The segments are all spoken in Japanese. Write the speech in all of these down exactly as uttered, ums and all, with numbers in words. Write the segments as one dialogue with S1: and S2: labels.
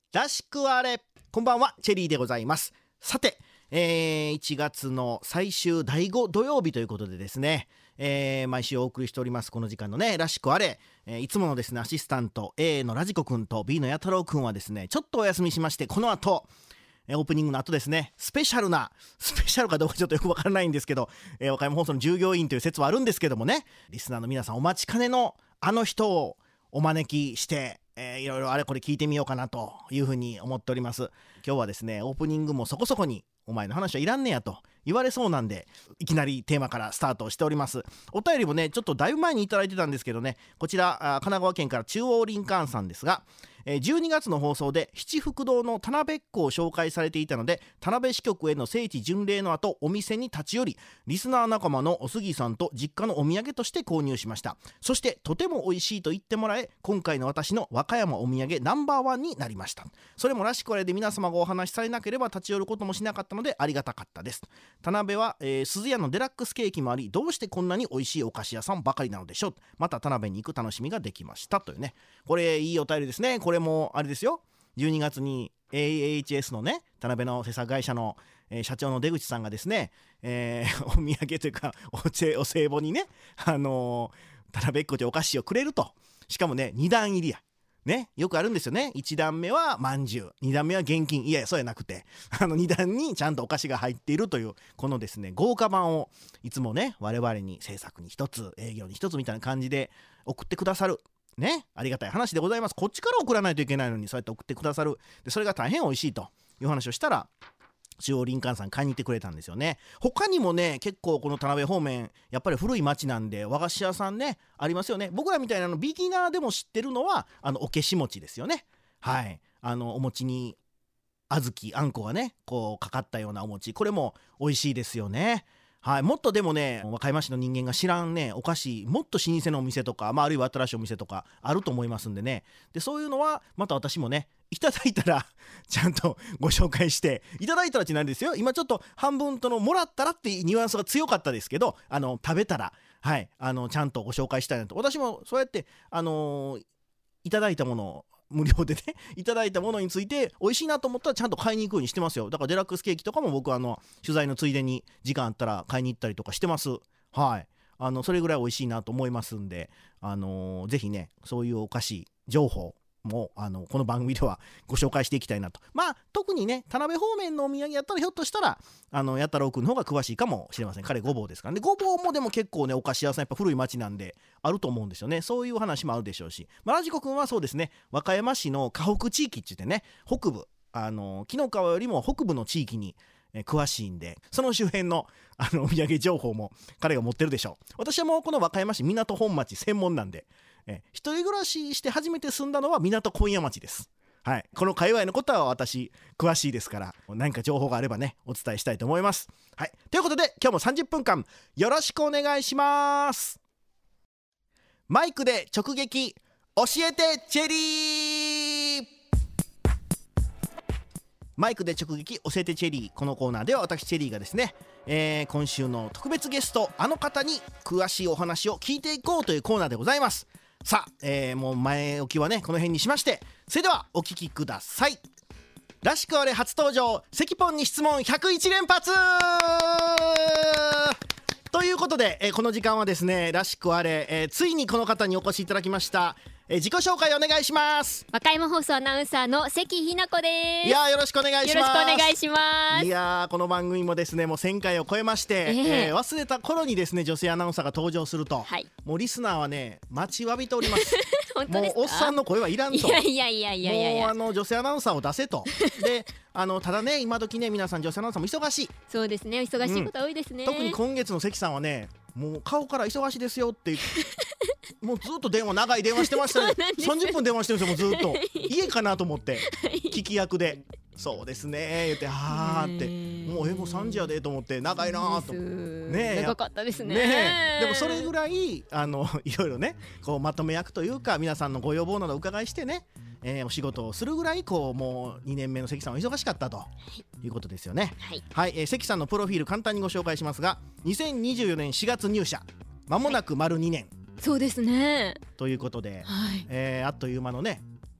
S1: らしくあれ。こんばんは、チェリーでございます。さて、えー、いちがつの最終だいご土曜日ということでですね、えー、毎週お送りしておりますこの時間のねらしくあれ、えー、いつものですねアシスタント A のラジコくんと B のや太郎くんはですねちょっとお休みしまして、この後オープニングの後ですね、スペシャルなスペシャルかどうかちょっとよくわからないんですけど、えー、和歌山放送の従業員という説はあるんですけどもね、リスナーの皆さんお待ちかねのあの人をお招きして、えー、いろいろあれこれ聞いてみようかなというふうに思っております。今日はですねオープニングもそこそこにお前の話はいらんねやと言われそうなんで、いきなりテーマからスタートしております。お便りもねちょっとだいぶ前にいただいてたんですけどね、こちら神奈川県から中央林間さんですが、じゅうにがつの放送で七福堂の田辺っ子を紹介されていたので、田辺支局への聖地巡礼の後お店に立ち寄り、リスナー仲間のお杉さんと実家のお土産として購入しました。そしてとても美味しいと言ってもらえ、今回の私の和歌山お土産ナンバーワンになりました。それもらしくあれで皆様がお話しされなければ立ち寄ることもしなかったのでありがたかったです。田辺は、えー、鈴屋のデラックスケーキもあり、どうしてこんなに美味しいお菓子屋さんばかりなのでしょう。また田辺に行く楽しみができましたというね、これいいお便りですね。これもあれですよ、じゅうにがつに エーエイチエス のね田辺の制作会社の、えー、社長の出口さんがですね、えー、お土産というか お, お歳暮にね、あのー、田辺っ子というお菓子をくれると。しかもねにだん入りやね、よくあるんですよね。いちだんめはまんじゅう、にだんめは現金。いやそうやなくて、あのにだんにちゃんとお菓子が入っているというこのですね豪華版をいつもね我々に制作に一つ営業に一つみたいな感じで送ってくださるね、ありがたい話でございます。こっちから送らないといけないのにそうやって送ってくださる。でそれが大変美味しいという話をしたら、中央林間さん買いに行ってくれたんですよね。他にもね結構この田辺方面やっぱり古い町なんで和菓子屋さんねありますよね。僕らみたいなのビギナーでも知ってるのはあのおけし餅ですよね。はい、あのお餅に小豆あんこがねこうかかったようなお餅、これも美味しいですよね。はい、もっとでもね和歌山市の人間が知らんねお菓子、もっと老舗のお店とか、まあ、あるいは新しいお店とかあると思いますんでね。でそういうのはまた私もねいただいたらちゃんとご紹介して、いただいたらってなんですよ。今ちょっと半分とのもらったらっていうニュアンスが強かったですけど、あの食べたらはいあのちゃんとご紹介したいなと。私もそうやってあのー、いただいたものを無料でねいただいたものについて美味しいなと思ったらちゃんと買いに行くようにしてますよ。だからデラックスケーキとかも僕はあの取材のついでに時間あったら買いに行ったりとかしてます。はい、あのそれぐらい美味しいなと思いますんで、あのー、ぜひねそういうお菓子情報もあのこの番組ではご紹介していきたいなと。まあ特にね田辺方面のお土産やったらひょっとしたらあのやったろうくんの方が詳しいかもしれません。彼ごぼうですからね。ごぼうもでも結構ねお菓子屋さんやっぱ古い町なんであると思うんですよね。そういう話もあるでしょうし、まあ、ラジコくんはそうですね和歌山市の河北地域って言ってね、北部あの紀の川よりも北部の地域にえ詳しいんで、その周辺のあのお土産情報も彼が持ってるでしょう。私はもうこの和歌山市港本町専門なんで、え一人暮らしして初めて住んだのは港今夜町です。はい、この界隈のことは私詳しいですから、何か情報があればねお伝えしたいと思います。はい、ということで今日もさんじゅっぷんかんよろしくお願いします。マイクで直撃教えてチェリー。マイクで直撃教えてチェリー。このコーナーでは私チェリーがですね、えー、今週の特別ゲストあの方に詳しいお話を聞いていこうというコーナーでございます。さあ、えー、もう前置きはねこの辺にしまして、それではお聞きください。らしくあれ初登場、関ポンに質問ひゃくいち連発ということで、えー、この時間はですねらしくあれ、えー、ついにこの方にお越しいただきました。えー、自己紹介お願いします。
S2: 和歌山放送アナウンサーの関ひな子です。
S1: いやよろしくお願いします。
S2: よろしくお願いします。
S1: いやこの番組もですねもうせんかいを超えまして、えーえー、忘れた頃にですね女性アナウンサーが登場すると、はい、もうリスナーはね待ちわびております
S2: 本当ですか。
S1: もうおっさんの声はいらんと。
S2: いやいやいやいやいやいや、
S1: もうあの女性アナウンサーを出せとであのただね今時ね皆さん女性アナウンサーも忙しい。
S2: そうですね、忙しいこと多いですね、
S1: うん、特に今月の関さんはねもう顔から忙しいですよってもうずっと電話長い電話してましたねさんじゅっぷん電話してるんですよもうずっと家かなと思って聞き役でそうですね言ってはーってもうえもうさんじやでと思って長いなーと
S2: ね長かったですね。
S1: ねでもそれぐらいあのいろいろねこうまとめ役というか皆さんのご要望などお伺いしてね、えー、お仕事をするぐらいこうもうにねんめの関さんは忙しかったと、はい、いうことですよね。はい、はい、えー、関さんのプロフィール簡単にご紹介しますがにせんにじゅうよねんしがつ入社、まもなく丸にねん、はい、
S2: そうですね
S1: ということで、
S2: はい、
S1: えー、あっという間のね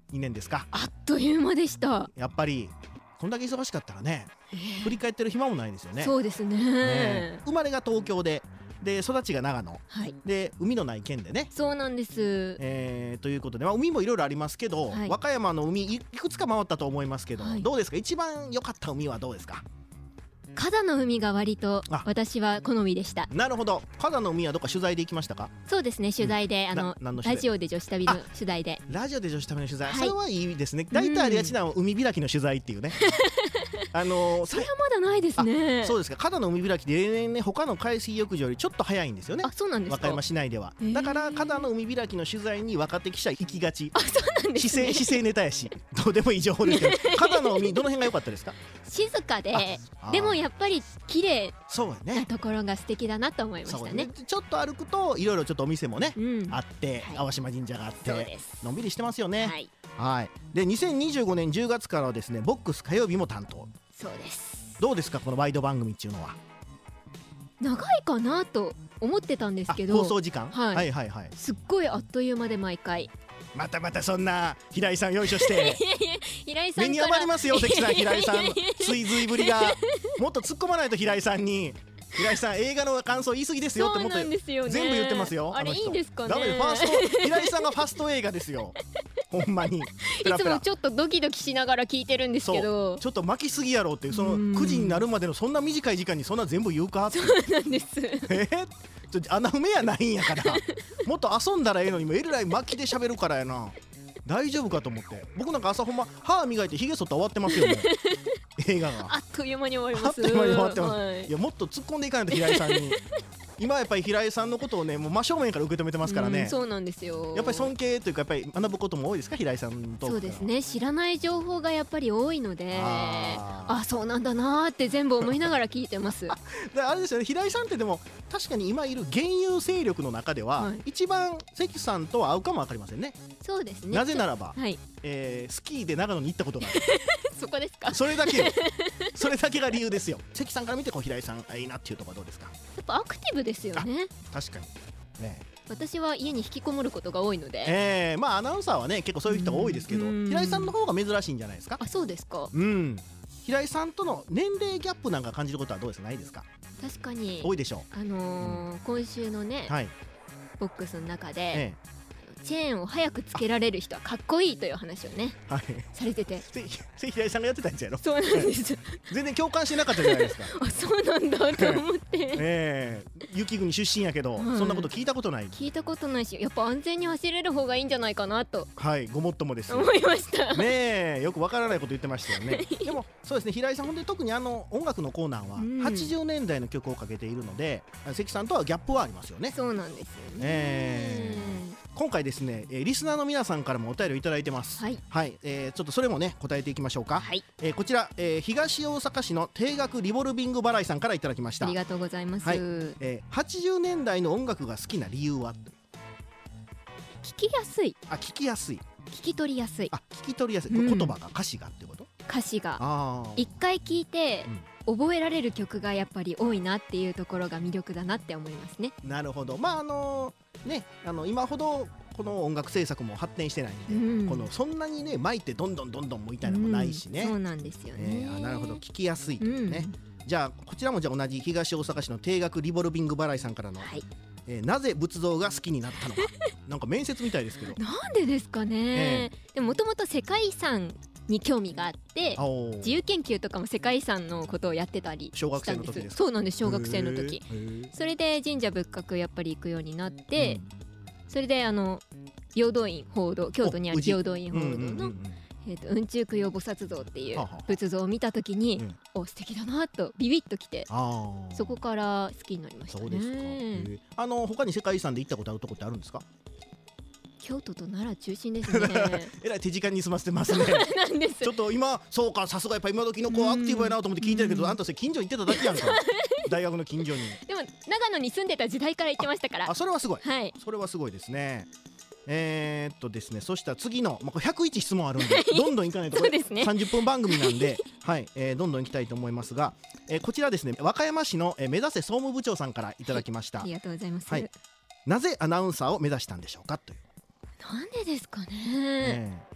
S1: にねんですか。
S2: あっという間でした。
S1: やっぱりこんだけ忙しかったらね、
S2: えー
S1: 振り返ってる暇もないですよね。
S2: そうですね。
S1: ね生まれが東京で、で育ちが長野
S2: はい、
S1: で、海のない県でね、
S2: そうなんです。
S1: えーということで、まあ、海もいろいろありますけど、
S2: はい
S1: 和歌山の海いいくつか回ったと思いますけど、
S2: はい
S1: どうですか、一番良かった海はどうですか。
S2: 加の海が割と
S1: あ
S2: 私は好みでした。
S1: なるほど。加賀の海はどっか取材で行きましたか。
S2: そうですね、取材で、あの
S1: な何の取材
S2: ラジオで女子旅の取材で。
S1: ラジオで女子ための取材、
S2: はい
S1: それはいいですね。大体ありがちな海開きの取材っていうねあのー
S2: それはまだないですね。
S1: そうですか。加賀の海開きで例年ね、他の海水浴場よりちょっと早いんですよね、
S2: あ、そうなんですか。
S1: 和歌山市内では。
S2: へー
S1: だから加賀の海開きの取材に若手記者行きがち。
S2: あ、そうなんです
S1: 姿勢
S2: ね。
S1: 姿勢ネタやし、どうでもいい情報ですけど加賀の海どの辺が良かったですか。
S2: 静かで、
S1: あ
S2: でもやっぱり綺麗
S1: そうや
S2: な
S1: ね。
S2: ところが素敵だなと思いましたね。
S1: ちょっと歩くといろいろちょっとお店もね、
S2: うん、
S1: あって
S2: はい
S1: 淡島神社があっ
S2: そう
S1: て
S2: です。
S1: のんびりしてますよね。
S2: はい、
S1: はい。でにせんにじゅうごねんじゅうがつからはですね、ボックス火曜日も担当。
S2: そうです。
S1: どうですか、このワイド番組っていうのは。
S2: 長いかなと思ってたんです
S1: あ
S2: けど、
S1: 放送時間、
S2: はい
S1: はいはいはい。
S2: すっごいあっという間で毎回。
S1: またまたそんな平井さんよいしょして
S2: 平井さんから
S1: 目に余りますよ関さん。平井さん追随ぶりがもっと突っ込まないと。平井さんに平井さん映画の感想言い過ぎですよって
S2: そう
S1: もっと
S2: なんですよね。
S1: 全部言ってますよ。
S2: あれ
S1: の人
S2: いいんですかね。
S1: ダメです。ファースト平井さんがファスト映画ですよほんまに。ペラペラ
S2: いつもちょっとドキドキしながら聞いてるんですけど。
S1: ちょっと巻きすぎやろうっていう、その
S2: うん
S1: くじになるまでのそんな短い時間にそんな全部言うかって。
S2: そうなんです。
S1: えーちょ穴埋めやないんやからもっと遊んだらええのにもえらい巻きで喋るからやな。大丈夫かと思って。僕なんか朝ほんま歯磨いてひげ剃って終わってますよもう映画が
S2: あっという間に終わります。
S1: あっという間に終わってます、
S2: はい
S1: いやもっと突っ込んでいかないと平井さんに今やっぱり平井さんのことをね、もう真正面から受け止めてますからね。
S2: うんそうなんですよ。
S1: やっぱり尊敬というか、やっぱり学ぶことも多いですか、平井さんと。
S2: そうですね、知らない情報がやっぱり多いので、
S1: あー
S2: あ、そうなんだなーって全部思いながら聞いてます。
S1: だからあれですよね、平井さんってでも確かに今いる現有勢力の中では、
S2: はい
S1: 一番関さんとは合うかも分かりませんね。
S2: そうですね。
S1: なぜならば、
S2: はい、
S1: えースキーで長野に行ったことがある
S2: そこですか。や
S1: それだけよそれだけが理由ですよ。関さんから見てこう平井さんあいいなっていうところはどうですか。
S2: っぱアクティブですよね。
S1: 確かにね。
S2: 私は家に引きこもることが多いので。
S1: えー、まあアナウンサーはね結構そういう人が多いですけど、
S2: うん
S1: 平井さんの方が珍しいんじゃないですか。
S2: あ、そうですか。
S1: うん平井さんとの年齢ギャップなんか感じることはどうですか、ないですか。
S2: 確かに
S1: 多いでしょ
S2: あのー今週のね、
S1: う。はい、
S2: ボックスの中で、
S1: え
S2: チェーンを早くつけられる人はかっこいいという話をね
S1: え、はい
S2: されてて。
S1: せせ平井さんがやってたんじゃやろ。
S2: そうなんです
S1: 全然共感してなかったじゃないですか。
S2: あ、そうなんだと思って
S1: ええ雪国出身やけど、
S2: はい
S1: そんなこと聞いたことない。
S2: 聞いたことないし、やっぱ安全に走れる方がいいんじゃないかなと
S1: はいごもっともですよ
S2: 思いました。
S1: ねえ、よくわからないこと言ってましたよね。でもそうですね、平井さん本当に特にあの音楽のコーナーは
S2: うん
S1: はちじゅうねんだいの曲をかけているので、関さんとはギャップはありますよね。
S2: そうなんですよね、
S1: え今回ですね、えーリスナーの皆さんからもお便りをいただいてます。
S2: はい
S1: はい、えーちょっとそれもね答えていきましょうか。
S2: はい、
S1: えーこちら、えー東大阪市の定額リボルビング払いさんからいただきました。
S2: ありがとうございます、
S1: はい
S2: 聞
S1: えーはちじゅうねんだいの音楽が好きな理由は。
S2: きやすい、
S1: あ、聞きやすい。
S2: 聞き取りやすい、
S1: あ、聞き取りやすい。
S2: うん
S1: 言葉が歌詞がってこと。
S2: 歌詞が
S1: ああ。
S2: 一回聞いて覚えられる曲がやっぱり多いなっていうところが魅力だなって思いますね。
S1: なるほど。まああのね、あの今ほどこの音楽制作も発展してないんで、
S2: うん
S1: このそんなにね巻いてどんどんどんどんみたいなのもないしね。
S2: うんそうなんですよね、
S1: えーあなるほど、聞きやすいというね。
S2: うん
S1: じゃあこちらもじゃあ同じ東大阪市の定額リボルビング払いさんからの、
S2: はい、
S1: えーなぜ仏像が好きになったのか。なんか面接みたいですけど。
S2: なんでですかね、でももともと世界遺産に興味があって
S1: あおー
S2: 自由研究とかも世界遺産のことをやってたり
S1: 小学
S2: したんです。
S1: 生の時ですか。
S2: そうなんです、小学生の時。
S1: へー。へー
S2: それで神社仏閣やっぱり行くようになって、
S1: うん
S2: それであの平等院報道、京都にある
S1: お宇治
S2: 平等院報道の、
S1: うんうんうんうん
S2: えーと雲中供養菩薩像っていう
S1: はあはあ
S2: 仏像を見た時に、
S1: うん
S2: お素敵だなとビビッときて、
S1: あー
S2: そこから好きになりましたね。
S1: そうですか。へーあの他に世界遺産で行ったことあるとこってあるんですか。
S2: 京都と奈良中心ですね。
S1: えらい手近に済ませてますね。
S2: なんです
S1: ちょっと今そうか、さすがやっぱ今時の子はアクティブやなと思って聞いてるけど、
S2: うん
S1: あんたそれ近所に行ってただけやんか。大学の近所に。
S2: でも長野に住んでた時代から行ってましたから
S1: あ、それはすごい。
S2: はい、
S1: それはすごいですね。えー、っとですね、そしたら次の、まあ、これひゃくいち質問あるんでどんどんいかないとこれ
S2: そうですね。
S1: さんじゅっぷん番組なんで、はいえーどんどんいきたいと思いますが、えーこちらですね、和歌山市の、えー目指せ総務部長さんからいただきました。
S2: ありがとうございます。
S1: はいなぜアナウンサーを目指したんでしょうかという、
S2: なんでですかね。
S1: ね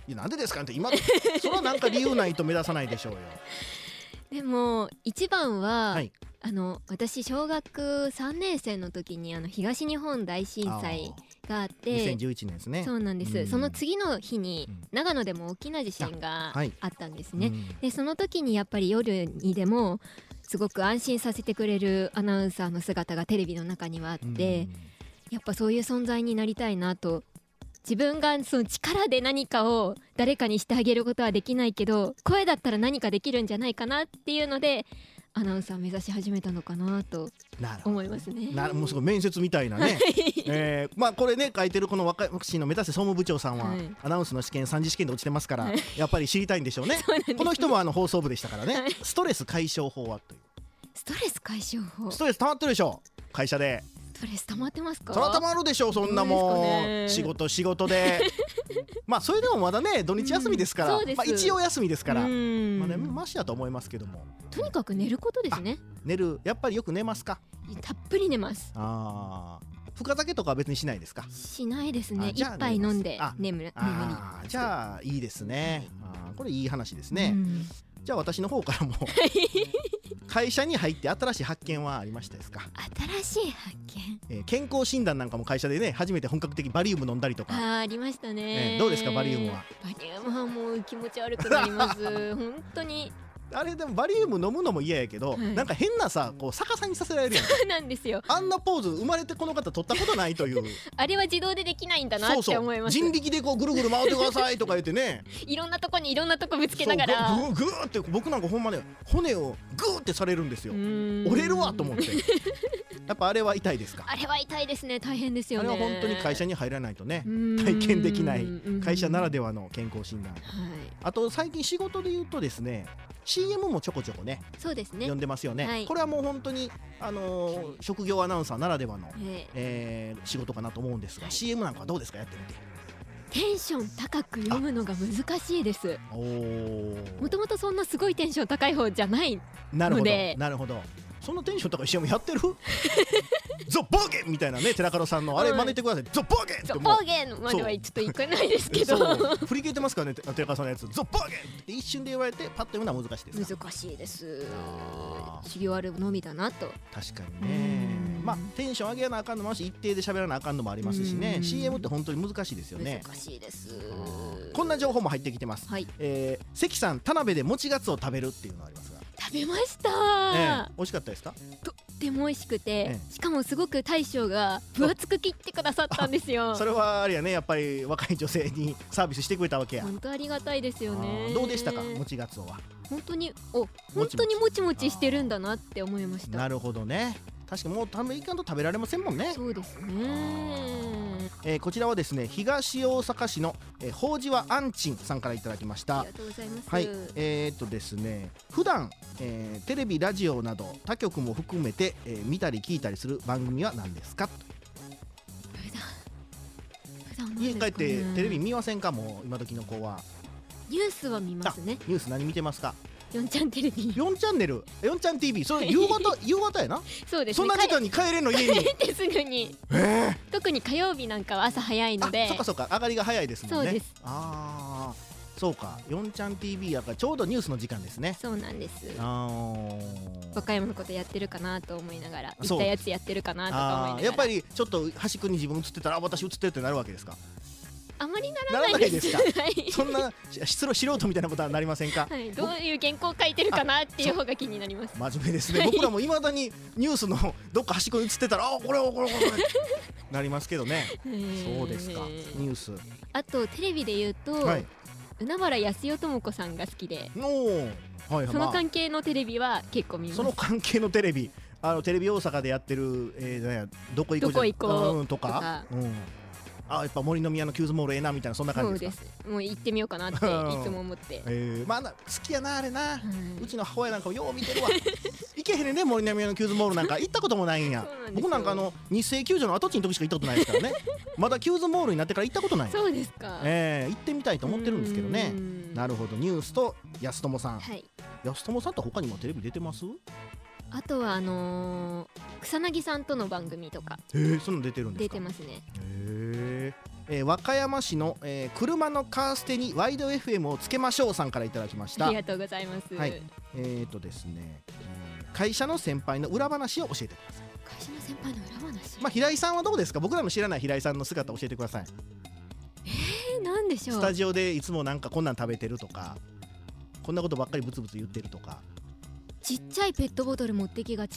S1: いやなんでですかって今それはなんか理由ないと目指さないでしょうよ。
S2: でも一番は、
S1: はい、
S2: あの私小学さんねん生の時にあの東日本大震災があって
S1: にせんじゅういちねんですね。
S2: そうなんです、
S1: うん、
S2: その次の日に
S1: うん
S2: 長野でも大きな地震が
S1: はい
S2: あったんですね、
S1: うん、
S2: でその時にやっぱり夜にでもすごく安心させてくれるアナウンサーの姿がテレビの中にはあって、
S1: うん
S2: やっぱそういう存在になりたいなと。自分がその力で何かを誰かにしてあげることはできないけど声だったら何かできるんじゃないかなっていうのでアナウンサーを目指し始めたのかなと思いますね。
S1: なもうすごい面接みたいなね、えー、まあこれね書いてるこの若市の目指せ総務部長さんは、はい、アナウンスの試験さん次試験で落ちてますから、はい、やっぱり知りたいんでしょうね。この人もあの放送部でしたからね、はい、ストレス解消法はという。
S2: ストレス解消法、
S1: ストレス溜まってるでしょ会社で。
S2: ストレス溜まってますか？
S1: そら溜まるでしょうそんなもん、ね、仕事仕事でまあそれでもまだね土日休みですから、うん、まあ、一応休みですから、まあね、マシだと思いますけども、
S2: とにかく寝ることですね。
S1: 寝る、やっぱりよく寝ますか？
S2: たっぷり寝ます。
S1: あ深酒とかは別にしないですか？
S2: しないですね。一杯飲んで眠る。
S1: ああじゃあいいですね。あこれいい話ですね、うん、じゃあ私の方からも会社に入って新しい発見はありましたですか？
S2: 新しい発見、
S1: えー、健康診断なんかも会社でね初めて本格的バリウム飲んだりとか。
S2: あ, ありましたね、
S1: えー、どうですかバリウムは？
S2: バリウムはもう気持ち悪くなります本当に。
S1: あれでもバリウム飲むのも嫌やけど、はい、なんか変なさこう逆さにさせられるやん。
S2: そうなんですよ。
S1: あんなポーズ生まれてこの方取ったことないという
S2: あれは自動でできないんだなって思います。
S1: そうそう人力でこうぐるぐる回ってくださいとか言ってね
S2: いろんなとこにいろんなとこぶつけながら
S1: グーグーって僕なんかほんまね骨をグーってされるんですよ。折れるわと思ってやっぱあれは痛いですか？
S2: あれは痛いですね。大変ですよね。
S1: あれは本当に会社に入らないとね体験できない会社ならではの健康診断、はい、あと最近仕事で言うとですね シーエム もちょこちょこね、
S2: そうですね、
S1: 読んでますよね、はい、これはもう本当に、あのー、職業アナウンサーならではの、ええー、仕事かなと思うんですが、はい、シーエム なんかはどうですか？やってみて。
S2: テンション高く読むのが難しいです。もともとそんなすごいテンション高い方じゃないので。
S1: なるほどなるほど。そんなテンション高い シーエム やってるゾ・ボーゲンみたいなね寺門さんのあれ真似てください、うん、ゾ・ボーゲンって
S2: ゾ・ボーゲンまではちょっといかないですけど
S1: 振り切ってますからね寺門さんのやつゾ・ボーゲンって一瞬で言われてパッと読むのは難しいですか？
S2: 難しいです。修行あるのみだなと。
S1: 確かにね。まあテンション上げなあかんのもあるし一定で喋らなあかんのもありますしね。 シーエム って本当に難しいですよね。
S2: 難しいです。
S1: こんな情報も入ってきてます、はい、えー、関さん田辺で餅ガツを食べるっていうのがありますが
S2: 食べました、
S1: ええ、美味しかったですか？
S2: とっても美味しくて、ええ、しかもすごく大将が分厚く切ってくださったんですよ。
S1: それはあれやね、やっぱり若い女性にサービスしてくれたわけや。
S2: 本当ありがたいですよね。
S1: どうでしたか餅ガツオは？本
S2: 当にお本当にもちもちしてるんだなって思いました。
S1: なるほどね。確かにもうアメリカンと食べられませんもんね。
S2: そうですね。
S1: えー、こちらはですね東大阪市の、えー、法事はあんちんさんからいただきました。
S2: ありがとうございます。
S1: はい、えー、っとですね普段、えー、テレビラジオなど他局も含めて、えー、見たり聞いたりする番組は何ですか？
S2: 普段普段
S1: 家帰ってテレビ見ませんか？もう今時の子は
S2: ニュースは見ますね。
S1: ニュース何見てますか？
S2: よんちゃんテレビ。
S1: よんチャンネル、よんちゃん ティービー、それ夕方夕方やな。
S2: そうですね。
S1: そんな時間に帰れんの家に。
S2: 帰ってすぐに。えー、特に火曜日なんかは朝早いので。
S1: そっかそっか、上がりが早いですもんね。
S2: そうです。
S1: ああ、そうか。よんちゃん ティービー やからちょうどニュースの時間ですね。
S2: そうなんです。
S1: あ
S2: 和歌山のことやってるかなと思いながら、行ったやつやってるかなとか思いながら。
S1: やっぱりちょっと端っこに自分映ってたら、あ、私映ってるってなるわけですか？
S2: あまりならないです。
S1: ならないですか？そんな失礼素人みたいなことはなりませんか？
S2: はい、どういう原稿を書いてるかなっていう方が気になります。
S1: 真面目ですね。僕らもいまだにニュースのどっか端っこに映ってたら、あ、これこれこれなりますけどね。そうですか。ニュース。
S2: あとテレビで言うと、はい、海原やすよともこさんが好きで、はい、その関係のテレビは結構見ます。
S1: その関係のテレビ、あのテレビ大阪でやってる、えー、やどこ行こうじゃ、どこ行こう、うん、とか。とかうんあ、やっぱ森の宮のキューズモールええなみたいな、そんな感じですか？
S2: そうです。もう行ってみようかなっていつも思って、
S1: えー、まあ好きやなあれな、うん、うちの母親なんかもよう見てるわ行けへんねんね、森の宮のキューズモールなんか行ったこともないんや。ん僕なんかあの日清球場の跡地の時しか行ったことないですからねまだキューズモールになってから行ったことない。
S2: そうですか。
S1: えー、行ってみたいと思ってるんですけどね。なるほど。ニュースと安友さん、
S2: はい、
S1: 安友さんと他にもテレビ出てます？
S2: あとはあのー、草薙さんとの番組とか、
S1: えー、そんな出てるんですか？
S2: 出てますね。
S1: へーえー和歌山市の、えー車のカーステにワイド エフエム をつけましょうさんからいただきました。
S2: ありがとうございます、
S1: はいえーとですね、えー会社の先輩の裏話を教えてください。
S2: 会社の先輩の裏話、
S1: まあ、平井さんはどうですか？僕らの知らない平井さんの姿を教えてください。
S2: えー、なんでしょう。
S1: スタジオでいつもなんかこんなん食べてるとか、こんなことばっかりブツブツ言ってるとか。
S2: ちっちゃいペットボトル持ってきがち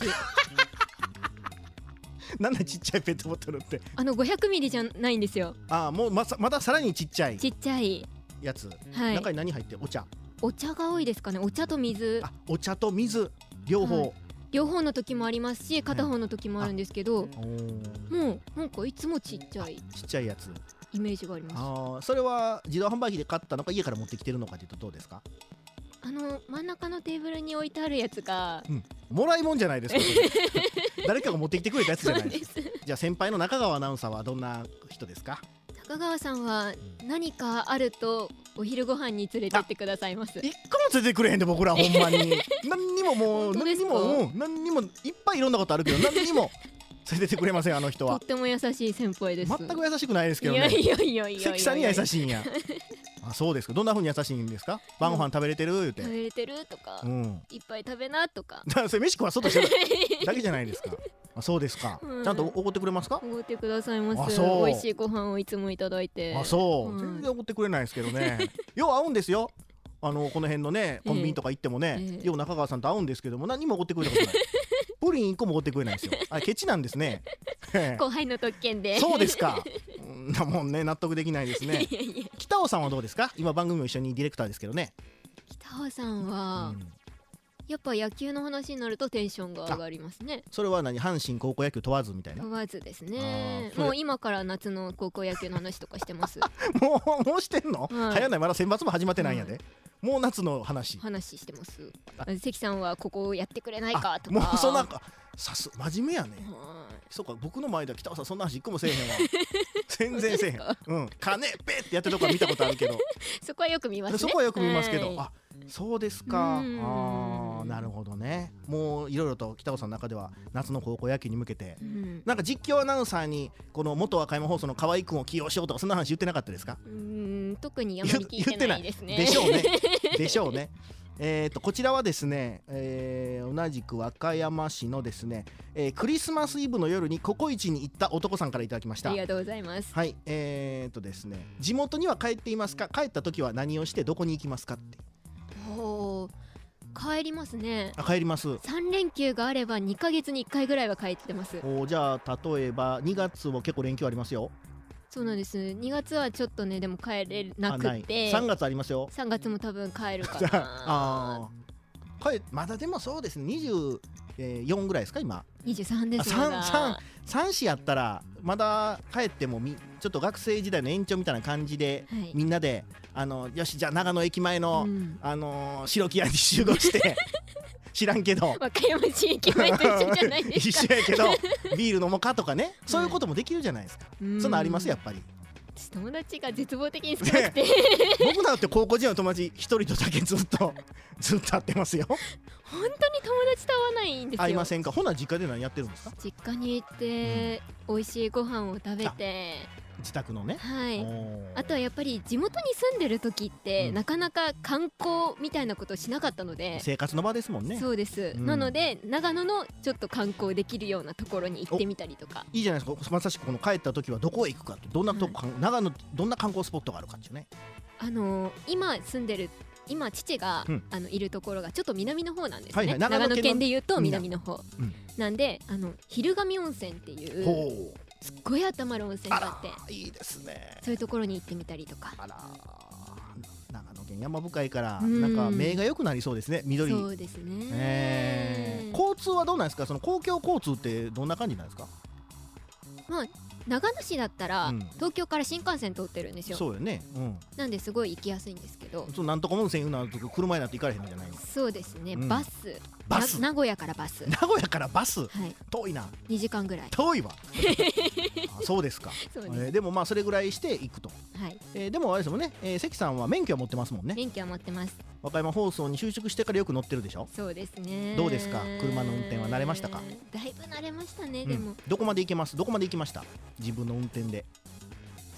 S1: なんだちっちゃいペットボトルって。
S2: あのごひゃくミリじゃないんですよ。
S1: ああ、もうまさまださらにちっちゃい
S2: ちっちゃい
S1: やつ、
S2: はい
S1: 中に何入ってる？お茶。
S2: お茶が多いですかね。お茶と水、
S1: あ、お茶と水両方、
S2: はい両方の時もありますし片方の時もあるんですけど、
S1: おー
S2: もうなんかいつもちっちゃい
S1: ちっちゃいやつ。
S2: イメージがあります。
S1: ああ、それは自動販売機で買ったのか家から持ってきてるのかというとどうですか？
S2: あの真ん中のテーブルに置いてあるやつが、
S1: うん、もらいもんじゃないですかそれ誰かが持ってきてくれたやつじゃないですか。
S2: す
S1: じゃあ先輩の中川アナウンサーはどんな人ですか？
S2: 中川さんは何かあるとお昼ご飯に連れてってくださいます。
S1: 一個も連れてくれへんで僕らほんまに何にももう
S2: 本当ですか
S1: 何にも、うん、何にもいっぱいいろんなことあるけど何にも連れてってくれませんあの人は。
S2: とっても優しい先輩です。
S1: 全く優しくないですけどね。
S2: いやいやいやいやいや
S1: 関さんには優しいんや。あ、そうですか。どんな風に優しいんですか？晩ご飯食べれてる言うて。
S2: 食べれてるとか、
S1: うん
S2: いっぱい食べなとか
S1: だからそれ飯食わそうとしてるだけじゃないですか。あ、そうですか、
S2: うん
S1: ちゃんとおごってくれますか？
S2: おごってくださいます。
S1: あそう
S2: 美味しいご飯をいつもいただいて。
S1: あ、そう、
S2: うん
S1: 全然おごってくれないですけどねよう会うんですよ。あのこの辺のねコンビニとか行ってもね、
S2: ええ
S1: よう中川さんと会うんですけども何にもおごってくれたことないプリンいっこもおごってくれないんですよ。あれケチなんですね
S2: 後輩の特権で。
S1: そうですか。んなもんね納得できないですね。
S2: いやいや
S1: 北尾さんはどうですか？今番組も一緒にディレクターですけどね。
S2: 北尾さんは、
S1: うん
S2: やっぱ野球の話になるとテンションが上がりますね。
S1: それは何？阪神高校野球問わずみたいな。
S2: 問わずです
S1: あ
S2: ね
S1: ー。それ
S2: もう今から夏の高校野球の話とかしてます。
S1: もうもうしてんの？
S2: はい
S1: 早ないまだ選抜も始まってないんやで。もう夏の話。
S2: 話してます
S1: あ。
S2: 関さんはここをやってくれないかとか。
S1: もうそんなさす真面目やね。
S2: はい
S1: そうか僕の前では北尾さんそんな話一個もせえへんわ。全然せえへん。うん。金ペってやってるとこは見たことあるけど。
S2: そこはよく見ますね。
S1: そこはよく見ますけど、
S2: はい
S1: あ、そうですか。あ
S2: うん
S1: ーなるほどね。もういろいろと北尾さんの中では夏の高校野球に向けて。
S2: うん
S1: なんか実況アナウンサーにこの元和歌山放送の河合くんを起用しようとかそんな話言ってなかったですか？
S2: うーん特にあまり聞いてないですね。
S1: でしょうね。でしょうね。えー、とこちらはですね、えー同じく和歌山市のですね、えークリスマスイブの夜にココイチに行った男さんからいただきました
S2: あり。がとうございます。
S1: はい、えー、とですね、地元には帰っていますか？帰った時は何をしてどこに行きますかって。
S2: おー帰りますね。
S1: あ、帰ります。
S2: さん連休があればにかげつにいっかいぐらいは帰ってます。
S1: おじゃあ例えばにがつも結構連休ありますよ。
S2: そうなんです。にがつはちょっとねでも帰れな
S1: あ、ない
S2: くて、
S1: さんがつありますよ。
S2: さんがつも多分帰るか
S1: じゃ
S2: な。
S1: ああー帰まだでもそうですねにじゅうよんぐらいですか今。
S2: にじゅうさんです
S1: あ
S2: まだ
S1: さんさん子やったらまだ帰ってもみちょっと学生時代の延長みたいな感じで、
S2: はい
S1: みんなであのよしじゃあ長野駅前の、
S2: うん
S1: あのー白木屋に集合して知らんけど
S2: 和歌山市駅前と一緒じゃないですか。
S1: 一緒やけどビール飲もうかとかねそういうこともできるじゃないですか、
S2: うん
S1: そんなんありますやっぱり。
S2: 私友達が絶望的に少なくて
S1: 僕だって高校時代の友達一人とだけずっとずっと会ってますよ。
S2: 本当に友達と会わないんですよ。
S1: 会いませんか？ほな実家で何やってるんですか？
S2: 実家に行って、美味しいご飯を食べて、
S1: 自宅のね。
S2: はい。
S1: おー
S2: あとはやっぱり地元に住んでる時って、
S1: うん
S2: なかなか観光みたいなことをしなかったので、
S1: 生活の場ですもんね。
S2: そうです、
S1: うん
S2: なので長野のちょっと観光できるようなところに行ってみたりとか。
S1: いいじゃないですか。まさしくこの帰った時はどこへ行くかってどんなとこ、長野どんな観光スポットがあるかっていうね。
S2: あのー今住んでる今父が、
S1: うん
S2: あのいるところがちょっと南の方なんですね、
S1: はいはい長野県の
S2: 長野県でいうと南の方、
S1: うん
S2: なんであの昼神温泉っていう
S1: ほう。
S2: すっごい温まる温泉
S1: あ
S2: があって、
S1: らいいですね。
S2: そういうところに行ってみたりとか。
S1: あら長野県山深いから
S2: うん
S1: なんか目が良くなりそうですね。緑。
S2: そうですね、
S1: えー交通はどうなんですか？その公共交通ってどんな感じなんですか？
S2: まあ長野市だったら、
S1: うん
S2: 東京から新幹線通ってるんですよ。
S1: そうよね。うん。
S2: なんですごい行きやすいんですけど、
S1: そうなんとか温泉いうのは車になって行かれへんのじゃないの？
S2: そうですね、
S1: うん
S2: バス
S1: バス
S2: な名古屋からバス
S1: 名古屋からバス
S2: はい
S1: 遠いな。
S2: にじかんぐらい。
S1: 遠いわ。あそうですか。
S2: そうです、
S1: えーでもまあそれぐらいして行くと。
S2: はい、
S1: えーでもあれですもんね。えー関さんは免許は持ってますもんね。
S2: 免許は持ってます。
S1: 和歌山放送に就職してからよく乗ってるでしょ。
S2: そうですね。
S1: どうですか車の運転は慣れましたか？
S2: だいぶ慣れましたね、
S1: うん
S2: でも
S1: どこまで行けます？どこまで行きました？自分の運転で。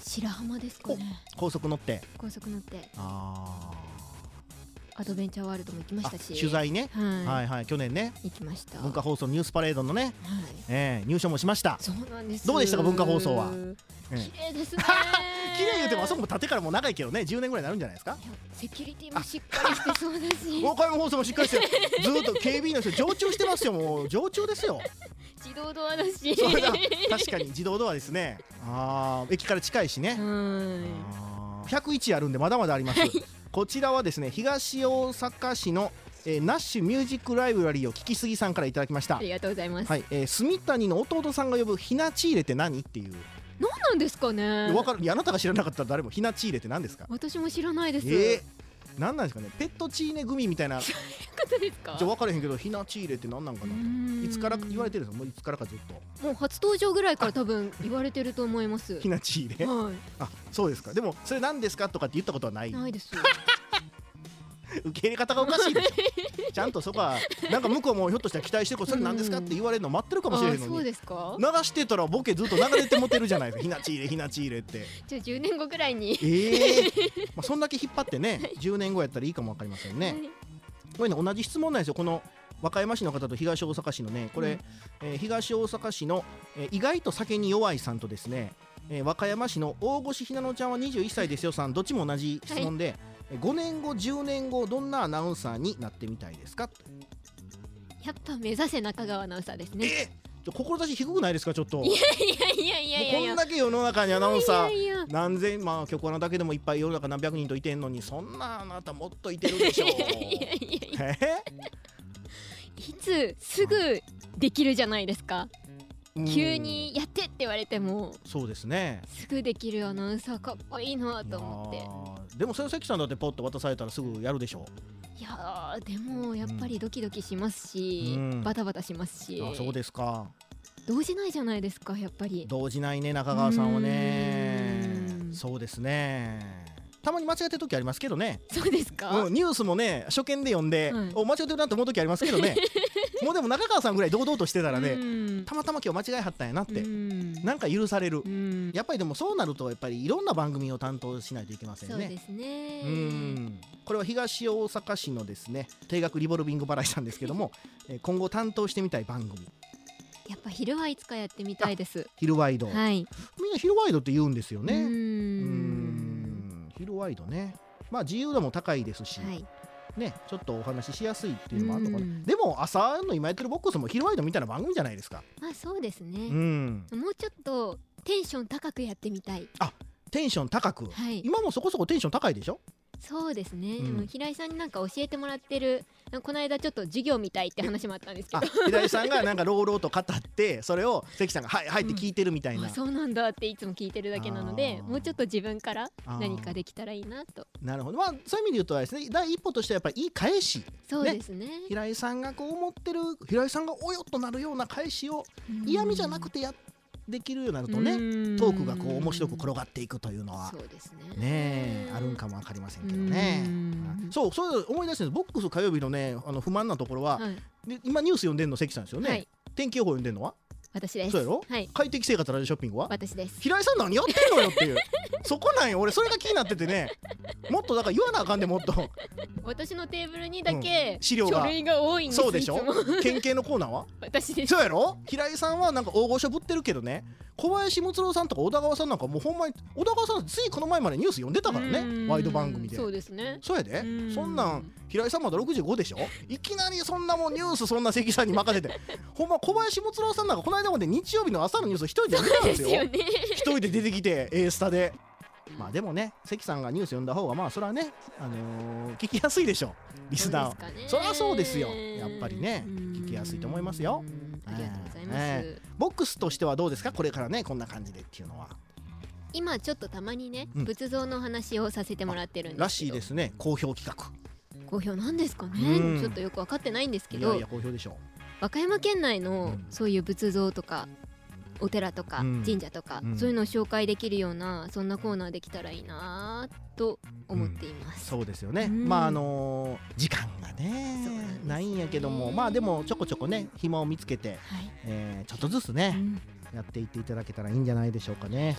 S2: 白浜ですかね。
S1: 高速乗って
S2: 高速乗って
S1: あ
S2: アドベンチャーワールドも行きましたし、
S1: 取材ね、
S2: はい、
S1: はいはい去年ね
S2: 行きました。
S1: 文化放送ニュースパレードのね、
S2: はい
S1: えー、入賞もしました。
S2: そうなんです。
S1: どうでしたか文化放送は。
S2: 綺麗ですね
S1: 綺麗言うてもあそこも建てからもう長いけどねじゅうねんぐらいになるんじゃないですか。
S2: セキュリティもしっかりしてそうだし
S1: 岡山放送もしっかりしてずーっと警備員の人常駐してますよ。もう常駐ですよ。
S2: 自動ドアだし
S1: そうだ確かに自動ドアですね。あー駅から近いしね。
S2: はい
S1: ひゃくいちあるんでまだまだあります、はい、こちらはですね東大阪市の、えー、ナッシュミュージックライブラリーを聞きすぎさんからいただきました。
S2: ありがとうございます。
S1: はい、えー、住谷の弟さんが呼ぶひなち入れって何っていう。
S2: 何なんですかね。
S1: わかる。いやあなたが知らなかったら誰もひなち入れって何ですか。
S2: 私も知らないです。
S1: えー、何なんですかね。ペットチーネグミみたいな。
S2: そういうことですか。
S1: じゃ分からへんけどひなち入れって何なんかな。いつから言われてるんですか。もういつからかずっと。
S2: もう初登場ぐらいから多分言われてると思います。
S1: ひなち入れ。
S2: はい。
S1: あそうですか。でもそれ何ですかとかって言ったことはない。
S2: ないです。
S1: 受け入れ方がおかしいでしょちゃんとそこはなんか向こうもひょっとしたら期待してるそれ何ですかって言われるの待ってるかもしれへんのに。
S2: そうですか。
S1: 流してたらボケずっと流れてもてるじゃないですか。ひなち入れひなち入れって
S2: じゃあじゅうねんごぐらいに
S1: ええーまあ、そんだけ引っ張ってねじゅうねんごやったらいいかも分かりませんね、はい、これね同じ質問なんですよ。この和歌山市の方と東大阪市のねこれ、うんえー、東大阪市の、えー、意外と酒に弱いさんとですね、えー、和歌山市の大越ひなのちゃんはにじゅういっさいですよさんどっちも同じ質問で、はいごねんごじゅうねんごどんなアナウンサーになってみたいですか。
S2: やっぱ目指せ中川アナウンサーですね。
S1: えー、志低くないですかちょっと。
S2: いやいやいやいやいやいや
S1: こんだけ世の中にアナウンサー何千まあ局アナだけでもいっぱい世の中何百人といてんのにそんなあなたもっといてるでしょう。いやいやいや
S2: えー、いつすぐできるじゃないですか。急にやってって言われても
S1: そうですね
S2: すぐできるアナウンサーかっこいいなと思って。
S1: でもそれ関さんだってポッと渡されたらすぐやるでしょ
S2: う。いやでもやっぱりドキドキしますし、うん、バタバタしますし。
S1: あそうですか。
S2: 動じないじゃないですかやっぱり。
S1: 動じないね中川さんはね。うそうですね。たまに間違ってる時ありますけどね。
S2: そうですか、
S1: うん、ニュースもね初見で読んで、はい、お間違ってるなと思う時ありますけどねもうでも中川さんぐらい堂々としてたらねたまたま今日間違いはったんやなってなんか許される。やっぱりでもそうなるとやっぱりいろんな番組を担当しないといけませんね。
S2: そうですね。
S1: うんこれは東大阪市のですね定額リボルビング払いさんですけども今後担当してみたい番組
S2: やっぱ昼はいつかやってみたいです。
S1: 昼ワイド、
S2: はい、
S1: みんな昼ワイドって言うんですよね。うん昼ワイドね。まあ自由度も高いですし、はい、ねちょっとお話ししやすいっていうのもあるのかな。でも朝の今やってるボックスも昼ワイドみたいな番組じゃないですか。
S2: まあそうですね。
S1: うん
S2: もうちょっとテンション高くやってみたい。
S1: あテンション高く、
S2: はい、
S1: 今もそこそこテンション高いでしょ。
S2: そうですね、
S1: うん、
S2: でも平井さんになんか教えてもらってるこの間ちょっと授業みたいって話もあったんですけど
S1: 平井さんがなんか朗々と語ってそれを関さんがはいはいって聞いてるみたいな、
S2: うん、そうなんだっていつも聞いてるだけなのでもうちょっと自分から何かできたらいいなと。
S1: なるほど、まあ、そういう意味で言うとですね第一歩としてはやっぱりいい返し
S2: そうですね、
S1: 平井さんがこう思ってる平井さんがおよっとなるような返しを嫌味じゃなくてやってできるようになるとねトークがこう面白く転がっていくというのは
S2: そうですね、
S1: ねあるんかも分かりませんけどね。そうそう思い出してるボックス火曜日のねあの不満なところは、はい、で今ニュース読んでんの関さんですよね、はい、天気予報読んでんのは
S2: 私です。
S1: そうやろ、
S2: はい、
S1: 快適生活ラジオショッピングは
S2: 私です。
S1: 平井さん何やってんのよっていうそこなんよ俺それが気になっててねもっとだから言わなあかんでもっと
S2: 私のテーブルにだけ、
S1: うん、資料が
S2: 書類が多いんです。
S1: そうでしょ県警のコーナーは
S2: 私です。
S1: そうやろ平井さんはなんか大御所ぶってるけどね小林睦郎さんとか小田川さんなんかもうほんまに小田川さんついこの前までニュース読んでたからねワイド番組で。
S2: そうですね。
S1: そうやでそんなん平井さんまだろくじゅうごでしょいきなりそんなもんニュースそんな関さんに任せてほんま小林睦郎さんなんかこの間まで日曜日の朝のニュース一人で読んでたんですよ。
S2: そうですよね
S1: 一人で出てきて A スタでまあでもね関さんがニュース読んだ方がまあそれはね、あのー、聞きやすいでしょリスナー そ, そりゃそうですよやっぱりね聞きやすいと思いますよ。
S2: ありがとうございます、
S1: えー、ボックスとしてはどうですかこれからねこんな感じでっていうのは。
S2: 今ちょっとたまにね、うん、仏像の話をさせてもらってるんですけど
S1: らしいですね。好評企画
S2: 好評なんですかね、うん、ちょっとよく分かってないんですけど
S1: いやいや好評でしょう。
S2: 和歌山県内のそういう仏像とかお寺とか神社とか、うん、そういうのを紹介できるようなそんなコーナーできたらいいなと思っています、
S1: うん、そうですよね、うん、まああのー、時間がねないんやけどもまあでもちょこちょこね暇を見つけて、はいえー、ちょっとずつね、うん、やっていっていただけたらいいんじゃないでしょうかね。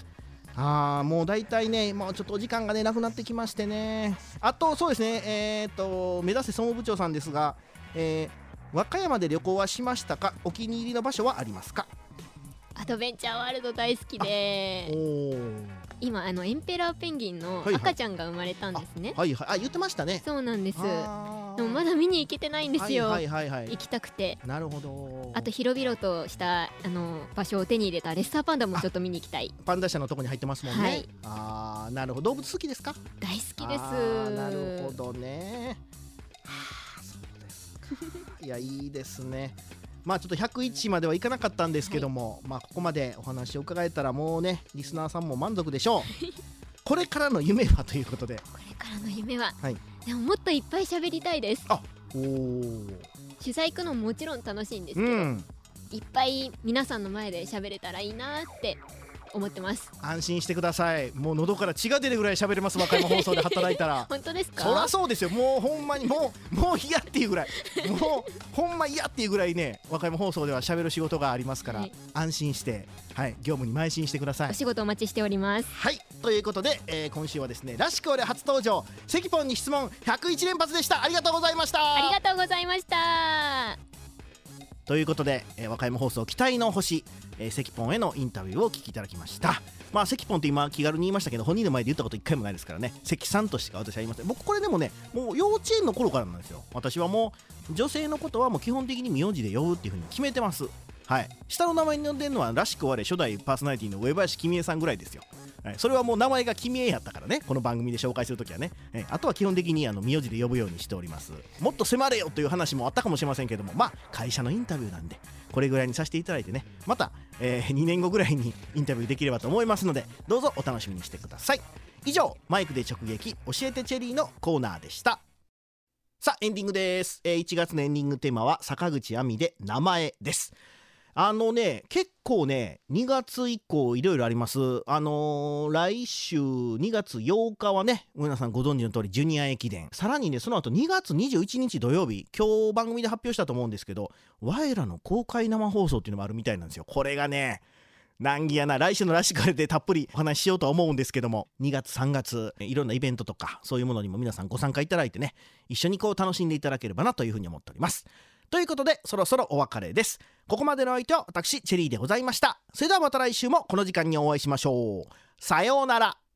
S1: あーもう大体ねもうちょっとお時間がねなくなってきましてね。あとそうですねえー、っと目指せ総務部長さんですが、えー、和歌山で旅行はしましたか？お気に入りの場所はありますか？
S2: アドベンチャーワールド大好きで、
S1: おー
S2: 今あのエンペラーペンギンの
S1: はいはい
S2: 赤ちゃんが生まれたんですね。
S1: はいはい、あ言ってましたね。
S2: そうなんです。
S1: あー
S2: でもまだ見に行けてないんですよ、
S1: はいはいはいはい、
S2: 行きたくて。
S1: なるほど。
S2: あと広々としたあの場所を手に入れたレッサーパンダもちょっと見に行きたい。
S1: パンダ舎のとこに入ってますもんね、
S2: はい、
S1: あーなるほど。動物好きですか？
S2: 大好きです。
S1: あーなるほどね。はあそうですかいやいいですね。まあちょっとひゃくいちまではいかなかったんですけども、はい、まあここまでお話を伺えたらもうねリスナーさんも満足でしょうこれからの夢はということで。
S2: これからの夢は、
S1: はい、
S2: でももっといっぱい喋りたいです。
S1: あおー
S2: 取材行くのももちろん楽しいんですけど、うん、いっぱい皆さんの前で喋れたらいいなって思ってます。
S1: 安心してください。もう喉から血が出るぐらい喋れます。和歌山放送で働いたら
S2: 本当ですか？
S1: そりゃそうですよ。もうほんまにもうもう嫌っていうぐらいもうほんま嫌っていうぐらいね和歌山放送では喋る仕事がありますから、はい、安心して、はい、業務に邁進してください。
S2: お仕事お待ちしております。
S1: はいということで、えー、今週はですねらしく俺初登場関ポンに質問ひゃくいち連発でした。ありがとうございました。
S2: ありがとうございました。
S1: ということで、えー、和歌山放送期待の星、えー、関ポンへのインタビューをお聞きいただきました。まあ関ポンって今気軽に言いましたけど本人の前で言ったこと一回もないですからね。関さんとしか私は言いません。僕これでもねもう幼稚園の頃からなんですよ。私はもう女性のことはもう基本的に名字で呼ぶっていう風に決めてます。はい、下の名前に呼んでるのはらしく我初代パーソナリティの上林君江さんぐらいですよ。はい、それはもう名前が君江やったからねこの番組で紹介するときはね、えあとは基本的にあの名字で呼ぶようにしております。もっと迫れよという話もあったかもしれませんけども、まあ会社のインタビューなんでこれぐらいにさせていただいてねまた、えー、にねんごぐらいにインタビューできればと思いますのでどうぞお楽しみにしてください。以上マイクで直撃教えてチェリーのコーナーでした。さあエンディングです、えー、いちがつのエンディングテーマは坂口亜美で名前です。あのね結構ねにがつ以降いろいろあります。あのー、来週にがつようかはね皆さんご存知の通りジュニア駅伝、さらにねその後にがつにじゅういちにち土曜日今日番組で発表したと思うんですけど我らの公開生放送っていうのもあるみたいなんですよ。これがね難儀やな。来週のらしくあれでたっぷりお話ししようとは思うんですけどもにがつさんがついろんなイベントとかそういうものにも皆さんご参加いただいてね一緒にこう楽しんでいただければなというふうに思っております。ということでそろそろお別れです。ここまでの相手は私チェリーでございました。それではまた来週もこの時間にお会いしましょう。さようなら。